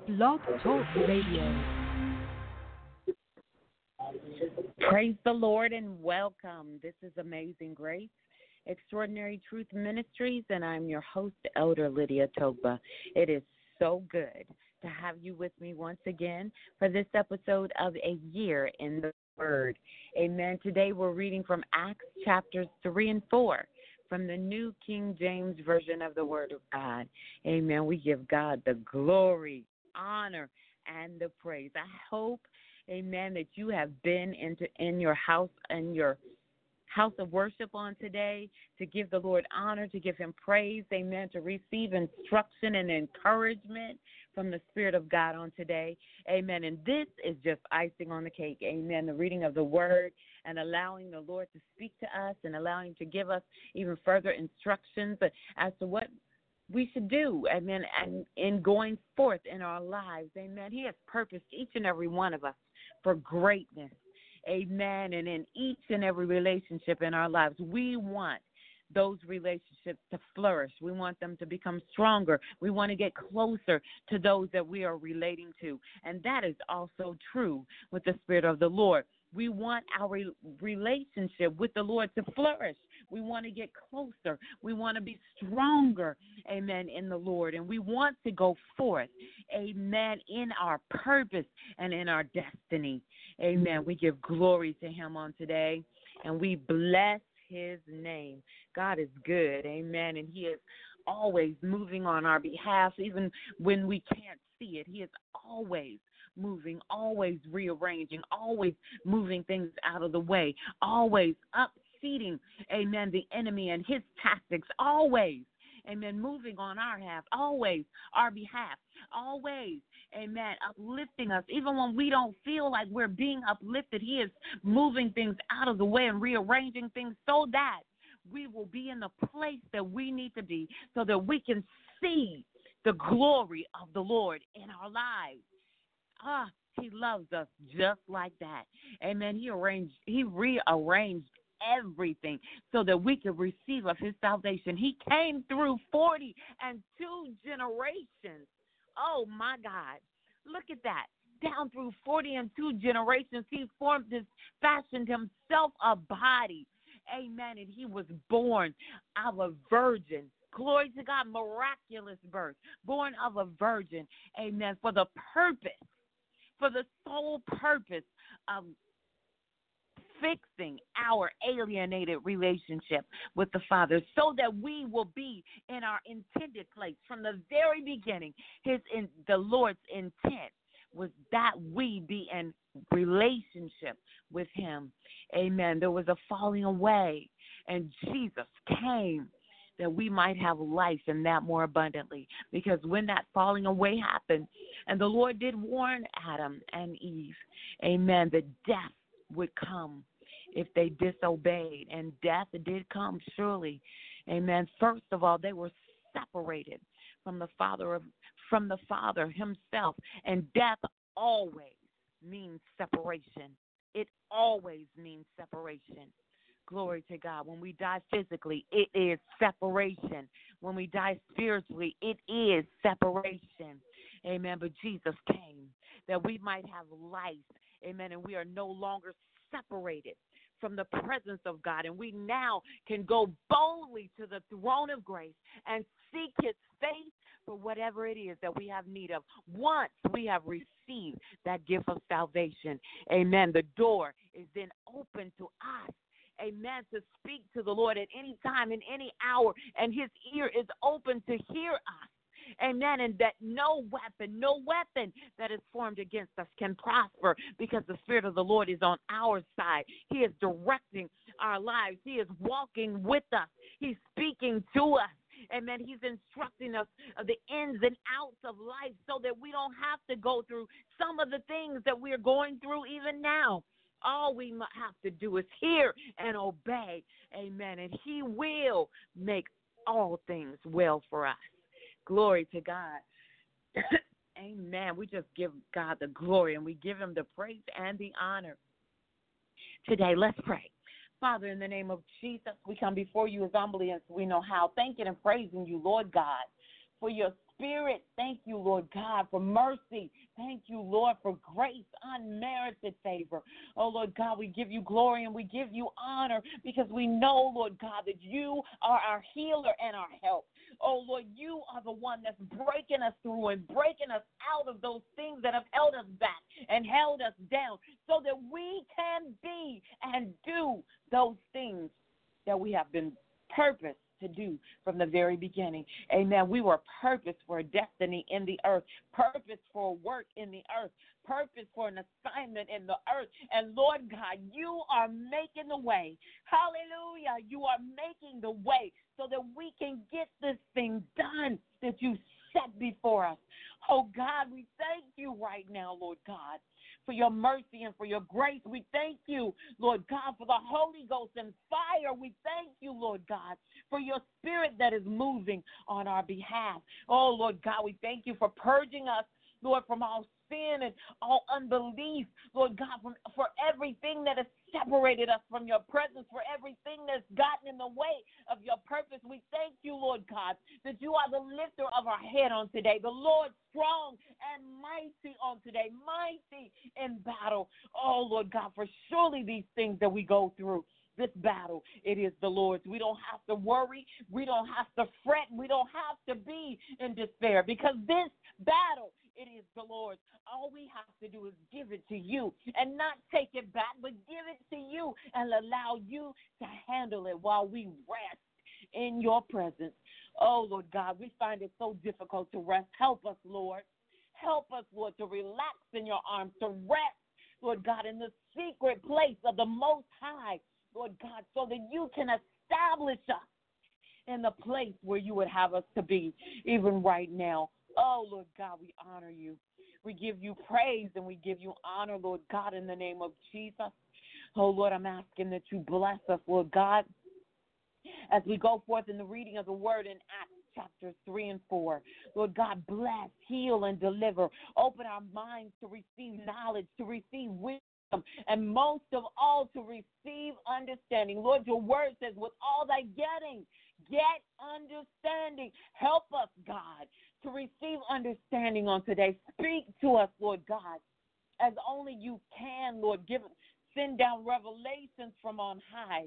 Blog Talk Radio. Praise the Lord and welcome. This is Amazing Grace, Extraordinary Truth Ministries, and I'm your host, Elder Lydia Togba. It is so good to have you with me once again for this episode of A Year in the Word. Amen. Today we're reading from Acts chapters 3 and 4 from the New King James Version of the Word of God. Amen. We give God the glory, honor, and the praise. I hope, amen, that you have been in your house and your house of worship on today to give the Lord honor, to give him praise, amen, to receive instruction and encouragement from the Spirit of God on today, amen. And this is just icing on the cake, amen, the reading of the Word and allowing the Lord to speak to us and allowing him to give us even further instructions as to what we should do, amen, and in going forth in our lives, amen. He has purposed each and every one of us for greatness, amen, and in each and every relationship in our lives, we want those relationships to flourish. We want them to become stronger. We want to get closer to those that we are relating to, and that is also true with the Spirit of the Lord. We want our relationship with the Lord to flourish. We want to get closer. We want to be stronger, amen, in the Lord. And we want to go forth, amen, in our purpose and in our destiny. Amen. We give glory to him on today, and we bless his name. God is good, amen, and he is always moving on our behalf, even when we can't see it. He is always moving, always rearranging, always moving things out of the way, always upseating, amen, the enemy and his tactics, always, amen, moving on our half, always our behalf, always, amen, uplifting us. Even when we don't feel like we're being uplifted, he is moving things out of the way and rearranging things so that we will be in the place that we need to be so that we can see the glory of the Lord in our lives. He loves us just like that. Amen. He rearranged everything so that we could receive of his salvation. He came through 42 generations. Oh, my God. Look at that. Down through 42 generations, he fashioned himself a body. Amen. And he was born of a virgin. Glory to God, miraculous birth, born of a virgin. Amen. For the sole purpose of fixing our alienated relationship with the Father so that we will be in our intended place. From the very beginning, the Lord's intent was that we be in relationship with him. Amen. There was a falling away, and Jesus came that we might have life and that more abundantly. Because when that falling away happened, and the Lord did warn Adam and Eve, amen, that death would come if they disobeyed. And death did come, surely. Amen. First of all, they were separated from the Father himself. And death always means separation. It always means separation. Glory to God. When we die physically, it is separation. When we die spiritually, it is separation. Amen. But Jesus came that we might have life. Amen. And we are no longer separated from the presence of God. And we now can go boldly to the throne of grace and seek his face for whatever it is that we have need of. Once we have received that gift of salvation, amen, the door is then open to us. Amen, to speak to the Lord at any time, in any hour, and his ear is open to hear us. Amen, and that no weapon that is formed against us can prosper because the Spirit of the Lord is on our side. He is directing our lives. He is walking with us. He's speaking to us. Amen. He's instructing us of the ins and outs of life so that we don't have to go through some of the things that we're going through even now. All we have to do is hear and obey. Amen. And he will make all things well for us. Glory to God. Amen. We just give God the glory and we give him the praise and the honor. Today, let's pray. Father, in the name of Jesus, we come before you as humbly as we know how, thanking and praising you, Lord God, for your Spirit. Thank you, Lord Lord God, for mercy. Thank you, Lord, for grace, unmerited favor. Oh, Lord God, we give you glory and we give you honor because we know, Lord God, that you are our healer and our help. Oh, Lord, you are the one that's breaking us through and breaking us out of those things that have held us back and held us down so that we can be and do those things that we have been purposed to do from the very beginning. Amen. We were purposed for a destiny in the earth, purposed for a work in the earth, purpose for an assignment in the earth. And Lord God, you are making the way. Hallelujah. You are making the way so that we can get this thing done that you set before us. Oh God, we thank you right now, Lord God, for your mercy and for your grace. We thank you, Lord God, for the Holy Ghost and fire. We thank you, Lord God, for your spirit that is moving on our behalf. Oh, Lord God, we thank you for purging us, Lord, from all sin and all unbelief, Lord God, for everything that has separated us from your presence, for everything that's gotten in the way of your purpose. We thank you, Lord God, that you are the lifter of our head on today, the Lord strong and mighty on today, mighty in battle. Oh, Lord God, for surely these things that we go through, this battle, it is the Lord's. We don't have to worry. We don't have to fret. We don't have to be in despair because this battle, it is the Lord's. All we have to do is give it to you and not take it back, but give it to you and allow you to handle it while we rest in your presence. Oh, Lord God, we find it so difficult to rest. Help us, Lord. Help us, Lord, to relax in your arms, to rest, Lord God, in the secret place of the Most High, Lord God, so that you can establish us in the place where you would have us to be, even right now. Oh, Lord God, we honor you. We give you praise and we give you honor, Lord God, in the name of Jesus. Oh, Lord, I'm asking that you bless us, Lord God, as we go forth in the reading of the word in Acts chapters 3 and 4. Lord God, bless, heal, and deliver. Open our minds to receive knowledge, to receive wisdom, and most of all, to receive understanding. Lord, your word says, with all thy getting, get understanding. Help us, God, to receive understanding on today. Speak to us, Lord God, as only you can, Lord. Send down revelations from on high.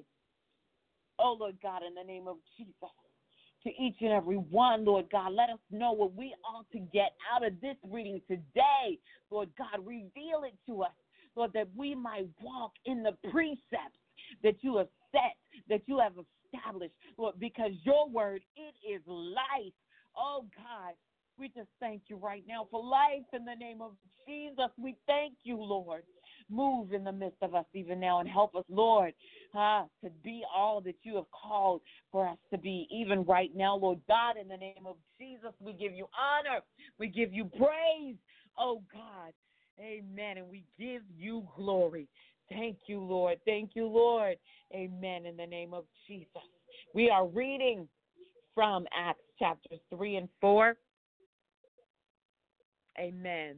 Oh, Lord God, in the name of Jesus, to each and every one, Lord God, let us know what we ought to get out of this reading today. Lord God, reveal it to us, Lord, that we might walk in the precepts that you have set, that you have established, Lord, because your word, it is life. Oh, God, we just thank you right now for life in the name of Jesus. We thank you, Lord. Move in the midst of us even now and help us, Lord, to be all that you have called for us to be, even right now, Lord God, in the name of Jesus. We give you honor. We give you praise, oh, God. Amen. And we give you glory. Thank you, Lord. Thank you, Lord. Amen. In the name of Jesus. We are reading from Acts chapters 3 and 4. Amen.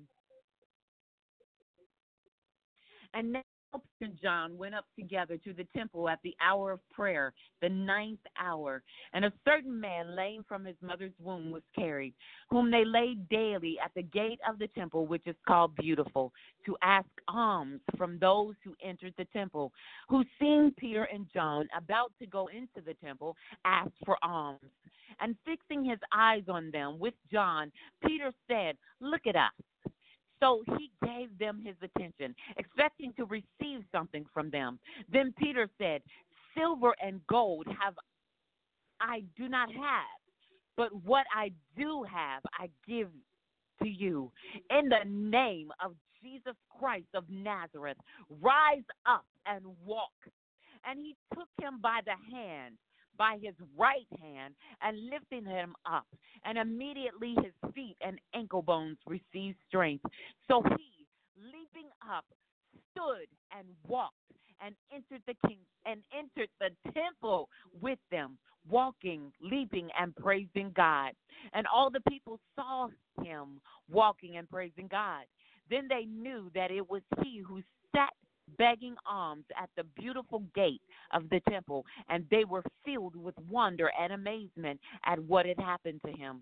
And now Peter and John went up together to the temple at the hour of prayer, the 9th hour. And a certain man, lame from his mother's womb, was carried, whom they laid daily at the gate of the temple, which is called Beautiful, to ask alms from those who entered the temple, who, seeing Peter and John about to go into the temple, asked for alms. And fixing his eyes on them with John, Peter said, "Look at us." So he gave them his attention, expecting to receive something from them. Then Peter said, "Silver and gold I do not have, but what I do have I give to you. In the name of Jesus Christ of Nazareth, rise up and walk." And he took him by the hand, by his right hand, and lifting him up, and immediately his feet and ankle bones received strength. So he, leaping up, stood and walked, and entered the temple with them, walking, leaping, and praising God. And all the people saw him walking and praising God. Then they knew that it was he who sat begging alms at the beautiful gate of the temple, and they were filled with wonder and amazement at what had happened to him.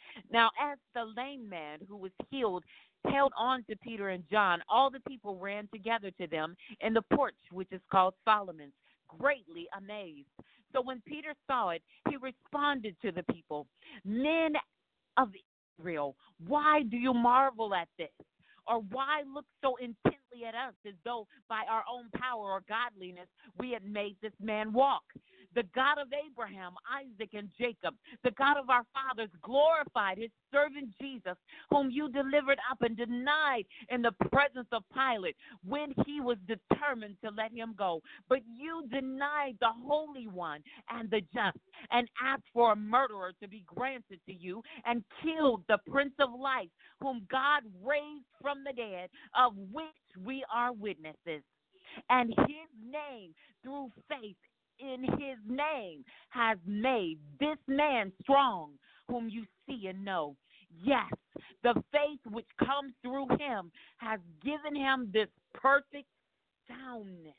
Now, as the lame man who was healed held on to Peter and John, all the people ran together to them in the porch, which is called Solomon's, greatly amazed. So when Peter saw it, he responded to the people, "Men of Israel, why do you marvel at this? Or why look so intently at us as though by our own power or godliness we had made this man walk? The God of Abraham, Isaac, and Jacob, the God of our fathers, glorified his servant Jesus, whom you delivered up and denied in the presence of Pilate when he was determined to let him go. But you denied the Holy One and the just, and asked for a murderer to be granted to you, and killed the Prince of Life, whom God raised from the dead, of which we are witnesses. And his name, through faith in his name, has made this man strong, whom you see and know. Yes, the faith which comes through him has given him this perfect soundness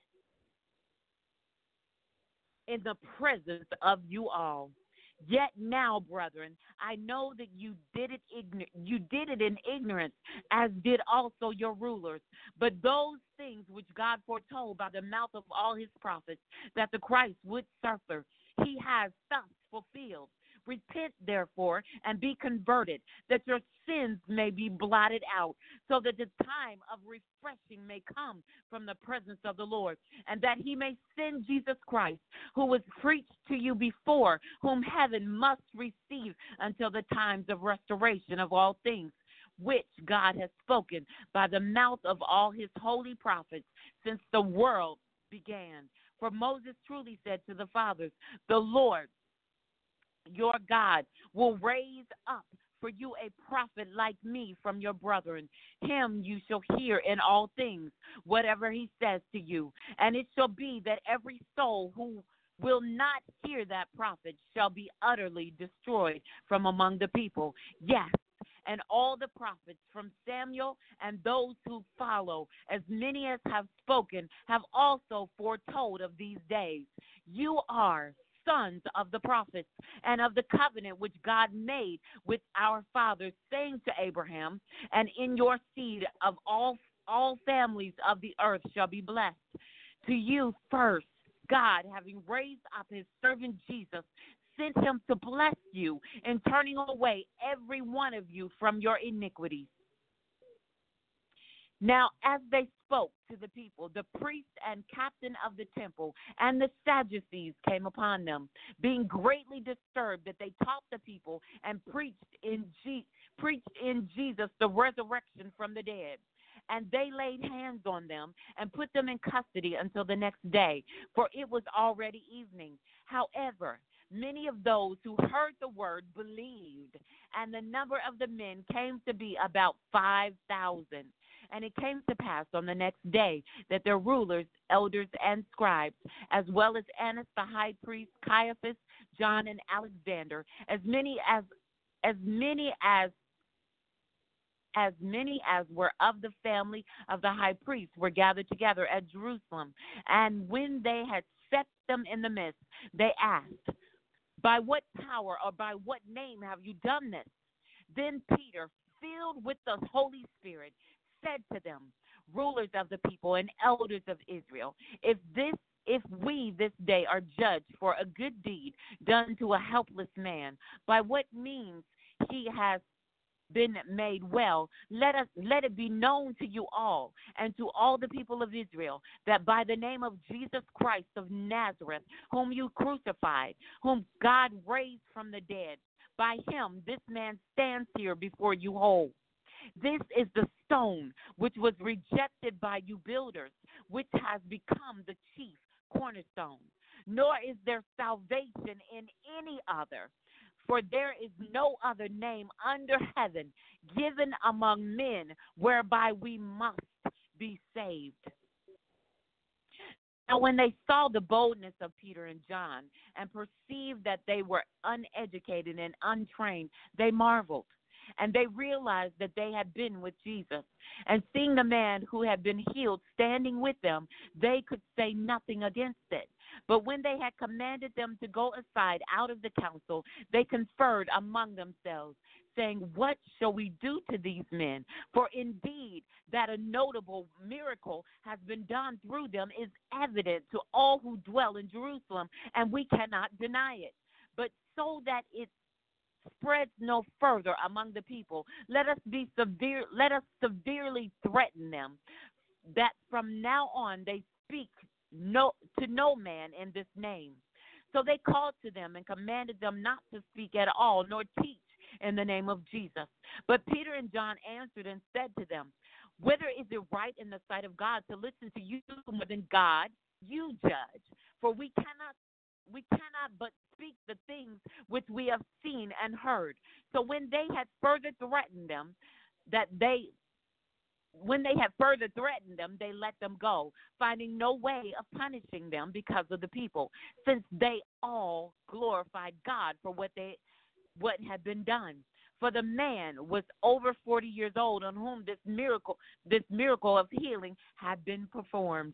in the presence of you all. Yet now, brethren, I know that you did it in ignorance, as did also your rulers. But those things which God foretold by the mouth of all his prophets, that the Christ would suffer, he has thus fulfilled. Repent, therefore, and be converted, that your sins may be blotted out, so that the time of refreshing may come from the presence of the Lord, and that he may send Jesus Christ, who was preached to you before, whom heaven must receive until the times of restoration of all things, which God has spoken by the mouth of all his holy prophets since the world began. For Moses truly said to the fathers, the Lord your God will raise up for you a prophet like me from your brethren. Him you shall hear in all things, whatever he says to you. And it shall be that every soul who will not hear that prophet shall be utterly destroyed from among the people. Yes, and all the prophets from Samuel and those who follow, as many as have spoken, have also foretold of these days. You are sons of the prophets and of the covenant which God made with our fathers, saying to Abraham, and in your seed of all families of the earth shall be blessed. To you first, God, having raised up his servant Jesus, sent him to bless you in turning away every one of you from your iniquities. Now, as they spoke to the people, the priest and captain of the temple and the Sadducees came upon them, being greatly disturbed that they taught the people and preached in Jesus the resurrection from the dead. And they laid hands on them and put them in custody until the next day, for it was already evening. However, many of those who heard the word believed, and the number of the men came to be about 5,000. And it came to pass on the next day that their rulers, elders, and scribes, as well as Annas the high priest, Caiaphas, John, and Alexander, as many as were of the family of the high priest, were gathered together at Jerusalem. And when they had set them in the midst, they asked, by what power or by what name have you done this? Then Peter, filled with the Holy Spirit, said to them, rulers of the people and elders of Israel, if we this day are judged for a good deed done to a helpless man, by what means he has been made well, let it be known to you all and to all the people of Israel that by the name of Jesus Christ of Nazareth, whom you crucified, whom God raised from the dead, by him this man stands here before you whole. This is the stone which was rejected by you builders, which has become the chief cornerstone. Nor is there salvation in any other, for there is no other name under heaven given among men whereby we must be saved. Now, when they saw the boldness of Peter and John and perceived that they were uneducated and untrained, they marveled. And they realized that they had been with Jesus. And seeing the man who had been healed standing with them, they could say nothing against it. But when they had commanded them to go aside out of the council, they conferred among themselves, saying, "What shall we do to these men? For indeed that a notable miracle has been done through them is evident to all who dwell in Jerusalem, and we cannot deny it. But so that it spreads no further among the people, let us severely threaten them, that from now on they speak to no man in this name." So they called to them and commanded them not to speak at all, nor teach in the name of Jesus. But Peter and John answered and said to them, "Whether is it right in the sight of God to listen to you more than God? You judge. For we cannot but speak the things which we have seen and heard." So when they had further threatened them, they let them go, finding no way of punishing them because of the people, since they all glorified God for what had been done. For the man was over 40 years old, on whom this miracle of healing had been performed.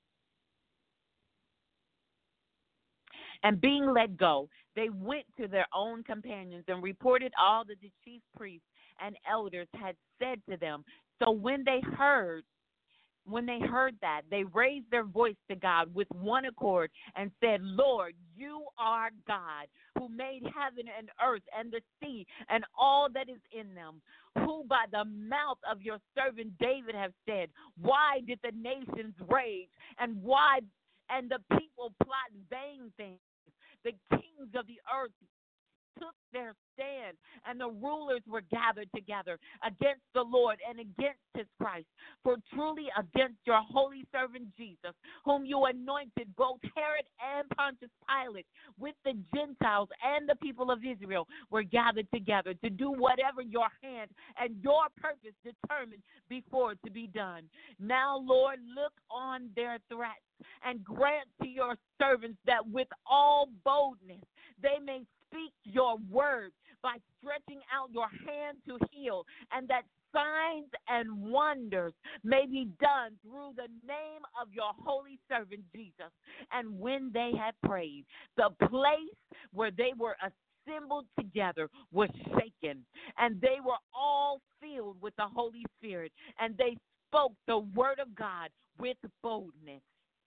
And being let go, they went to their own companions and reported all that the chief priests and elders had said to them. So when they heard that, they raised their voice to God with one accord and said, "Lord, you are God, who made heaven and earth and the sea and all that is in them, who by the mouth of your servant David have said, why did the nations rage and the people plot vain things? The kings of the earth took their stand, and the rulers were gathered together against the Lord and against his Christ. For truly against your holy servant Jesus, whom you anointed, both Herod and Pontius Pilate, with the Gentiles and the people of Israel, were gathered together to do whatever your hand and your purpose determined before to be done. Now, Lord, look on their threats and grant to your servants that with all boldness they may speak your word by stretching out your hand to heal, and that signs and wonders may be done through the name of your holy servant Jesus." And when they had prayed, the place where they were assembled together was shaken, and they were all filled with the Holy Spirit, and they spoke the word of God with boldness.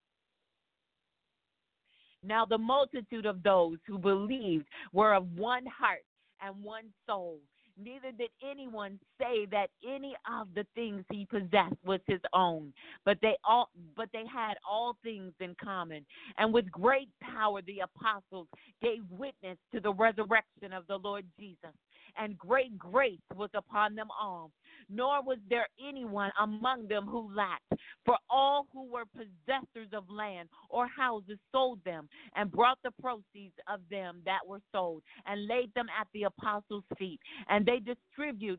Now the multitude of those who believed were of one heart and one soul. Neither did anyone say that any of the things he possessed was his own, but they had all things in common. And with great power the apostles gave witness to the resurrection of the Lord Jesus, and great grace was upon them all. Nor was there anyone among them who lacked, for all who were possessors of land or houses sold them and brought the proceeds of them that were sold and laid them at the apostles' feet, and they distributed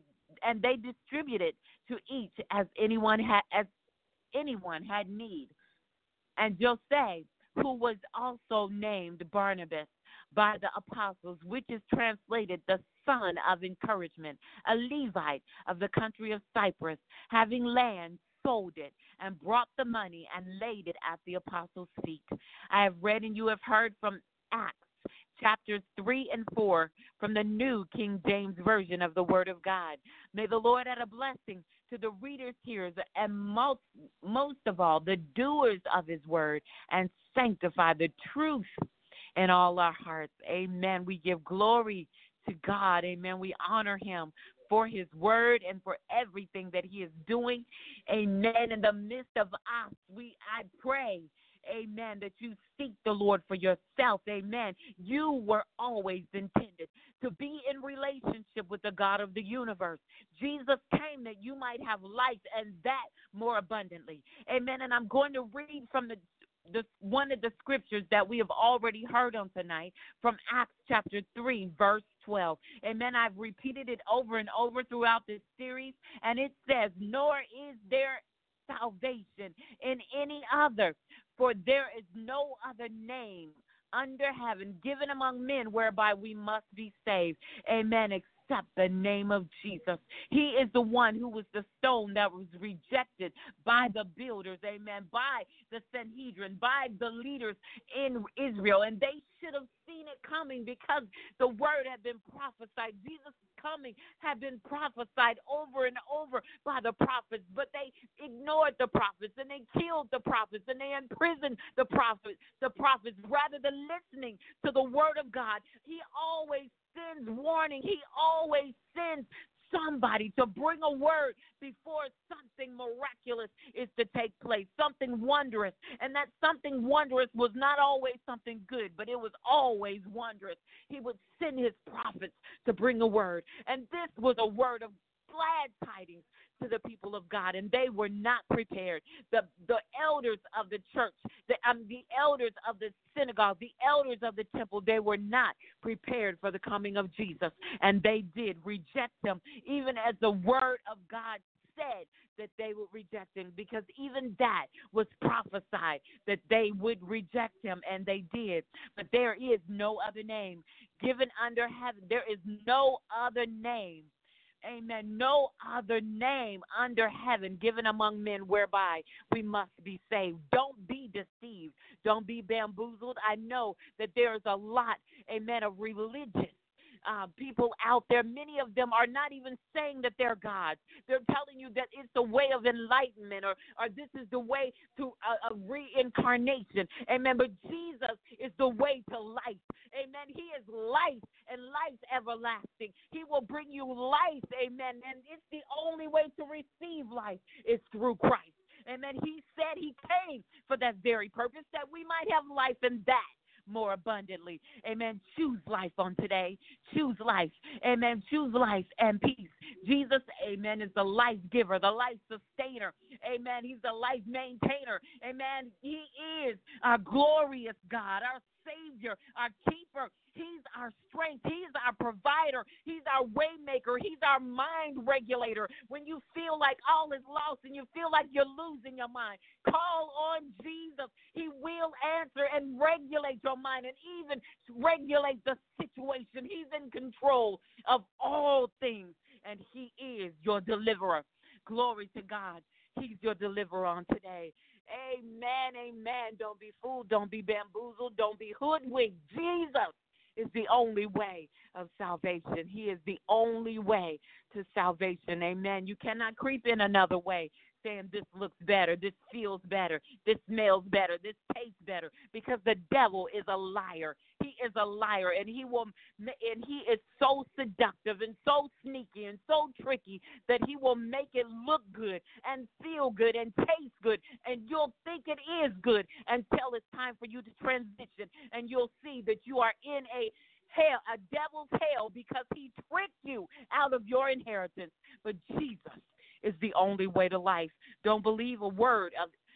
to each as anyone had need. And Joseph, who was also named Barnabas by the apostles, which is translated the son of encouragement, a Levite of the country of Cyprus, having land, sold it, and brought the money and laid it at the apostles' feet. I have read and you have heard from Acts chapters 3 and 4 from the New King James Version of the Word of God. May the Lord add a blessing to the readers, hearers, and most of all, the doers of his word, and sanctify the truth in all our hearts. Amen. We give glory to God. Amen. We honor him for his word and for everything that he is doing. Amen. In the midst of us, I pray, amen, that you seek the Lord for yourself. Amen. You were always intended to be in relationship with the God of the universe. Jesus came that you might have life, and that more abundantly. Amen. And I'm going to read from one of the scriptures that we have already heard on tonight, from Acts chapter 3, verse 12. Amen. I've repeated it over and over throughout this series, and it says, "Nor is there salvation in any other, for there is no other name under heaven given among men whereby we must be saved." Amen. except the name of Jesus. He is the one who was the stone that was rejected by the builders, amen, by the Sanhedrin, by the leaders in Israel. And they should have seen it coming because the word had been prophesied. Jesus' coming had been prophesied over and over by the prophets, but they ignored the prophets and they killed the prophets and they imprisoned the prophets rather than listening to the word of God. He always sends warning. He always sends somebody to bring a word before something miraculous is to take place, something wondrous. And that something wondrous was not always something good, but it was always wondrous. He would send his prophets to bring a word. And this was a word of glad tidings to the people of God, and they were not prepared. The elders of the church, the elders of the synagogue, the elders of the temple, they were not prepared for the coming of Jesus, and they did reject him, even as the word of God said that they would reject him, because even that was prophesied that they would reject him, and they did. But there is no other name given under heaven. There is no other name. Amen. No other name under heaven given among men whereby we must be saved. Don't be deceived. Don't be bamboozled. I know that there is a lot, amen, of religious people out there. Many of them are not even saying that they're gods. They're telling you that it's the way of enlightenment, or this is the way to a reincarnation. Amen. But Jesus is the way to life. Amen. He is life and life everlasting. He will bring you life. Amen. And it's the only way to receive life is through Christ. Amen. He said he came for that very purpose, that we might have life and that more abundantly. Amen. Choose life on today. Choose life. Amen. Choose life and peace. Jesus, amen, is the life giver, the life sustainer. Amen. He's the life maintainer. Amen. He is our glorious God, our Savior, our keeper. He's our strength. He's our provider. He's our way maker. He's our mind regulator. When you feel like all is lost and you feel like you're losing your mind, call on Jesus. He will answer and regulate your mind and even regulate the situation. He's in control of all things, and he is your deliverer. Glory to God. He's your deliverer on today. Amen, amen. Don't be fooled. Don't be bamboozled. Don't be hoodwinked. Jesus is the only way of salvation. He is the only way to salvation. Amen. You cannot creep in another way, saying this looks better, this feels better, this smells better, this tastes better, because the devil is a liar. He is a liar, and he is so seductive and so sneaky and so tricky that he will make it look good and feel good and taste good, and you'll think it is good until it's time for you to transition, and you'll see that you are in a hell, a devil's hell, because he tricked you out of your inheritance. But Jesus is the only way to life. Don't believe a word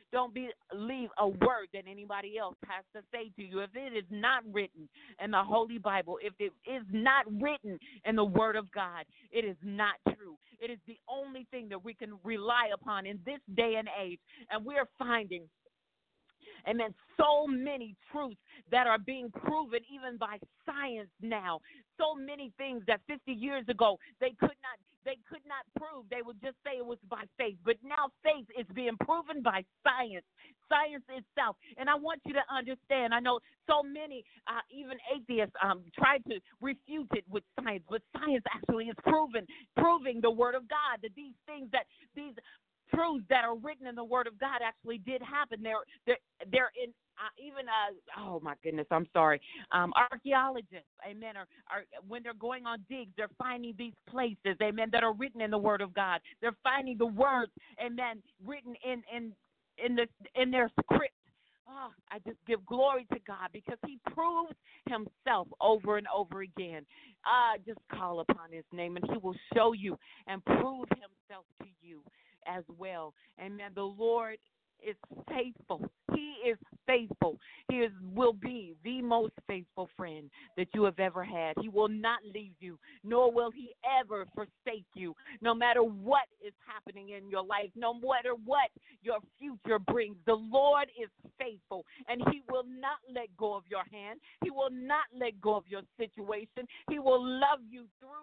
that anybody else has to say to you. If it is not written in the Holy Bible, if it is not written in the Word of God, it is not true. It is the only thing that we can rely upon in this day and age. And we are finding, amen, so many truths that are being proven even by science now. So many things that 50 years ago they could not prove. They would just say it was by faith. But now faith is being proven by science itself. And I want you to understand, I know so many, even atheists, try to refute it with science, but science actually is proving the Word of God, that these truths that are written in the Word of God actually did happen. They're in oh my goodness, I'm sorry. Archaeologists, amen, are when they're going on digs, they're finding these places, amen, that are written in the Word of God. They're finding the words, amen, written in their script. Oh, I just give glory to God because he proves himself over and over again. Just call upon his name and he will show you and prove himself to you as well. Amen. The Lord is faithful. He is faithful. He will be the most faithful friend that you have ever had. He will not leave you, nor will he ever forsake you, no matter what is happening in your life, no matter what your future brings. The Lord is faithful, and he will not let go of your hand. He will not let go of your situation. He will love you through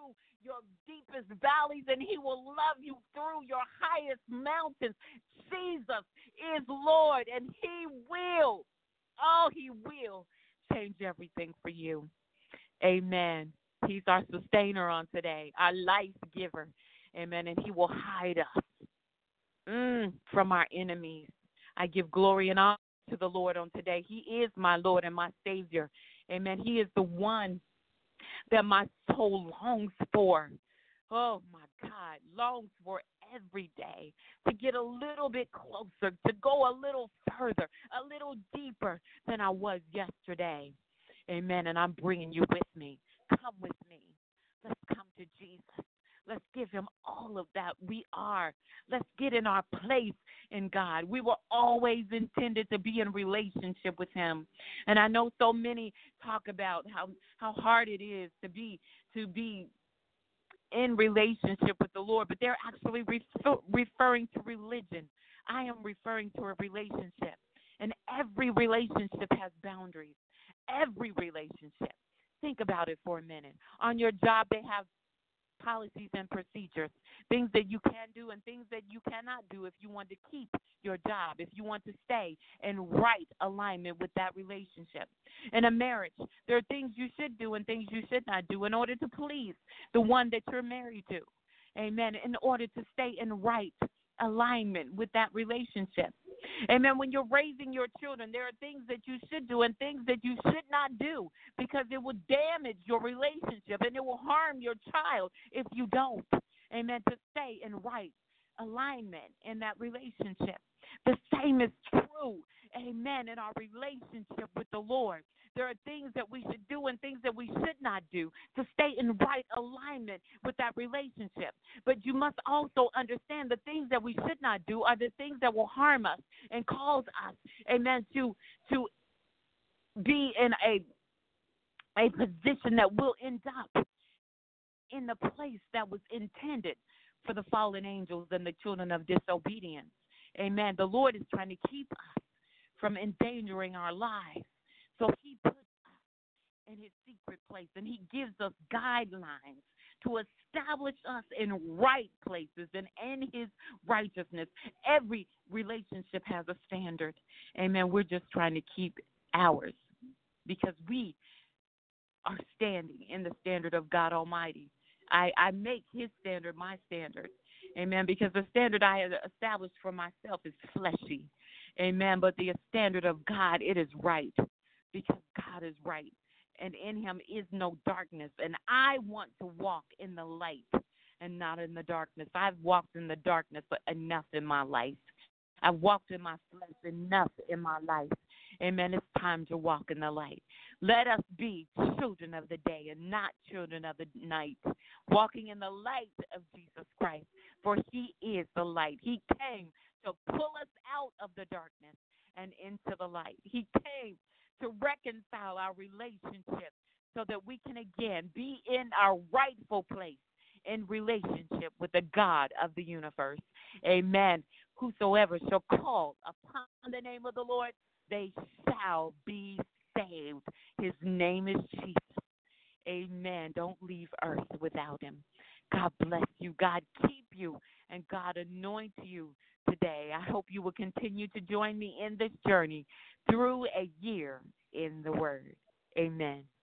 your deepest valleys, and he will love you through your highest mountains. Jesus is Lord, and he will, he will change everything for you. Amen. He's our sustainer on today, our life giver. Amen. And he will hide us from our enemies. I give glory and honor to the Lord on today. He is my Lord and my Savior. Amen. He is the one that my soul longs for. Oh, my God, longs for every day to get a little bit closer, to go a little further, a little deeper than I was yesterday. Amen. And I'm bringing you with me. Come with me. Let's come to Jesus. Let's give him all of that we are. Let's get in our place in God. We were always intended to be in relationship with him. And I know so many talk about how hard it is to be in relationship with the Lord, but they're actually referring to religion. I am referring to a relationship. And every relationship has boundaries. Every relationship. Think about it for a minute. On your job, they have policies and procedures, things that you can do and things that you cannot do if you want to keep your job, if you want to stay in right alignment with that relationship. In a marriage, there are things you should do and things you should not do in order to please the one that you're married to. Amen. In order to stay in right alignment with that relationship. Amen. When you're raising your children, there are things that you should do and things that you should not do because it will damage your relationship and it will harm your child if you don't. Amen. To stay in right alignment in that relationship. The same is true. Amen. In our relationship with the Lord. There are things that we should do and things that we should not do to stay in right alignment with that relationship. But you must also understand the things that we should not do are the things that will harm us and cause us, amen, to be in a position that will end up in the place that was intended for the fallen angels and the children of disobedience. Amen. The Lord is trying to keep us from endangering our lives. So he puts us in his secret place, and he gives us guidelines to establish us in right places and in his righteousness. Every relationship has a standard. Amen. We're just trying to keep ours because we are standing in the standard of God Almighty. I make his standard my standard. Amen. Because the standard I have established for myself is fleshy. Amen. But the standard of God, it is right. Because God is right, and in him is no darkness. And I want to walk in the light and not in the darkness. I've walked in the darkness enough in my life. I've walked in my flesh enough in my life. Amen. It's time to walk in the light. Let us be children of the day and not children of the night, walking in the light of Jesus Christ, for he is the light. He came to pull us out of the darkness and into the light. He came to reconcile our relationship so that we can again be in our rightful place in relationship with the God of the universe. Amen. Whosoever shall call upon the name of the Lord, they shall be saved. His name is Jesus. Amen. Don't leave earth without him. God bless you. God keep you. And God anoint you today. I hope you will continue to join me in this journey through a year in the Word. Amen.